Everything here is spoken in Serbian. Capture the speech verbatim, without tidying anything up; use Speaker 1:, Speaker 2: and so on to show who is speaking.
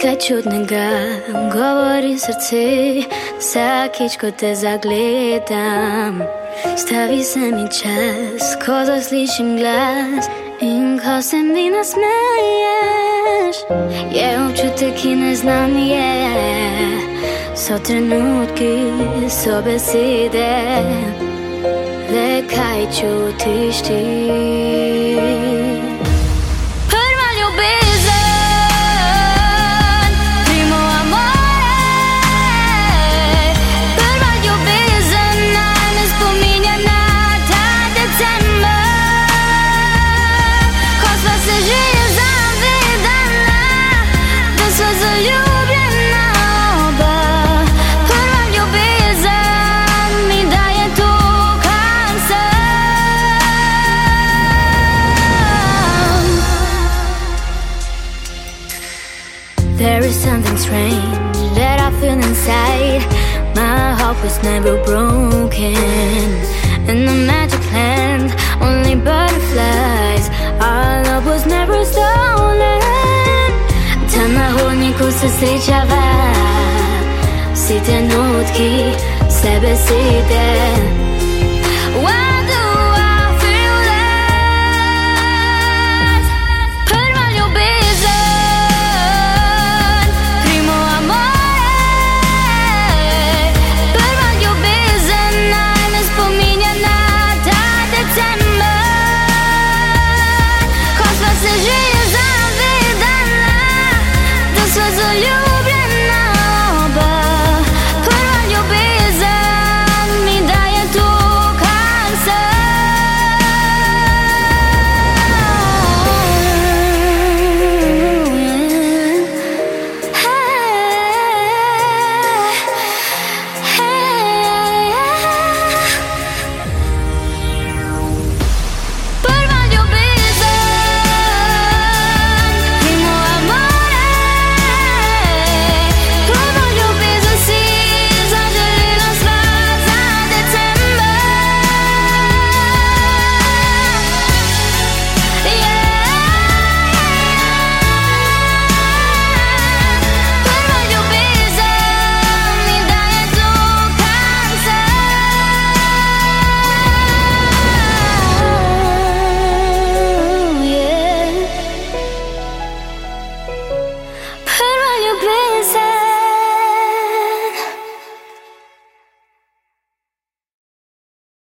Speaker 1: Nekaj čudnega govori srce, vsakič, ko te zagledam. Stavi se mi čas, ko zaslišim glas in ko se mi nasmeješ. Je občutek, ki ne znam, je. So trenutki, so besede, le kaj čutiš ti. Prva ljubezen, primo amore. Prva ljubezen naj me spominja na ta december, ko sva se že zavedala, da sva zaljubljena oba. Prva ljubezen mi daje to, kar sem. There is something strange that I feel inside. My heart was never broken. In the magic land, only butterflies. Our love was never stolen. Tam na hodniku se srečava, vsi trenutki, vse besede.